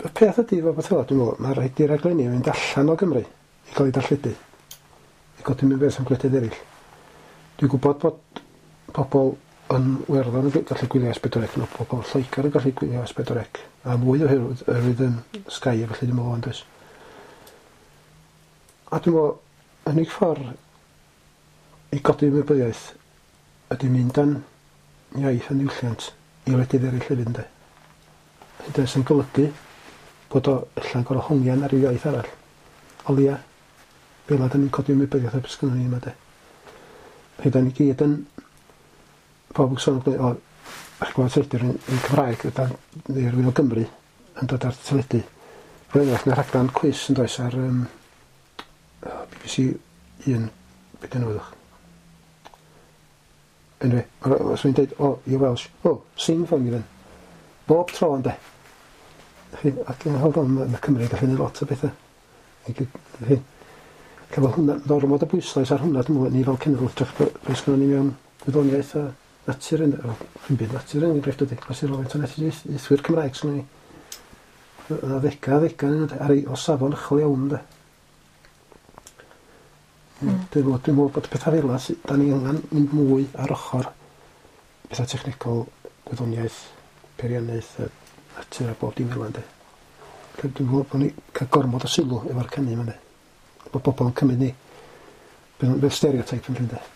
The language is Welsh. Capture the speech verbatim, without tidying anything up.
y peth ydy fo beth fel, dwi'n meddwl, mae rhaid i'r rhaglenni yn mynd allan o Gymru i gael ei darlledu. I godi mewn beth am gwledydd eraill. Dwi'n gwybod bod pobl yn Werddon yn gallu gwylio S pedwar C, no, pobl Lloegr yn gallu gwylio S pedwar C, a mwy o hyrwyd yn Sky, a felly dwi'n meddwl ond oes. A dwi'n meddwl, unig ffordd i godi ymwybyddiaeth ydy mynd am iaith a niwlliant i wledydd eraill hefyd ynddo. Hynny sy'n golygu bod o allan gorau hongian ar ryw iaith arall. O lia, be la da ni'n codi ymwybyddiaeth o'r sgynnu ni yma de. Pe da ni gyd yn pob yn sôn o eich gweld teledur yn, yn Cymraeg neu rhywun o Gymru yn dod ar teledu. Rwy'n eich na rhaglan cwis yn does ar um, B B C un, beth yn ywydwch. Enwe, os wy'n dweud, o, i Welsh, o, sing for me then. Bob tro yn de. Ac yn hawdd o'n y Cymru gallu neud lot o bethau. Efo hwnna, ormod o bwyslais ar hwnna, dwi'n meddwl, ni fel cenedl, drach bod ni mewn gwyddoniaeth a natur yn, yn byd natur yn grefft ydy, glas i'r olent o natur eithwyr Cymraeg, sy'n ni, a ddega, ddega, ar ei o safon ychol iawn, de. Dwi'n meddwl bod pethau fel yna, da ni angen mynd mwy ar ochr pethau technegol, gwyddoniaeth, peiriannaeth, natur a bob dim fel yna, de. Dwi'n meddwl bod ni cael gormod o sylw efo'r cynnu yma, de. Bod bobl yn cymryd ni fel stereotype yn llyn de.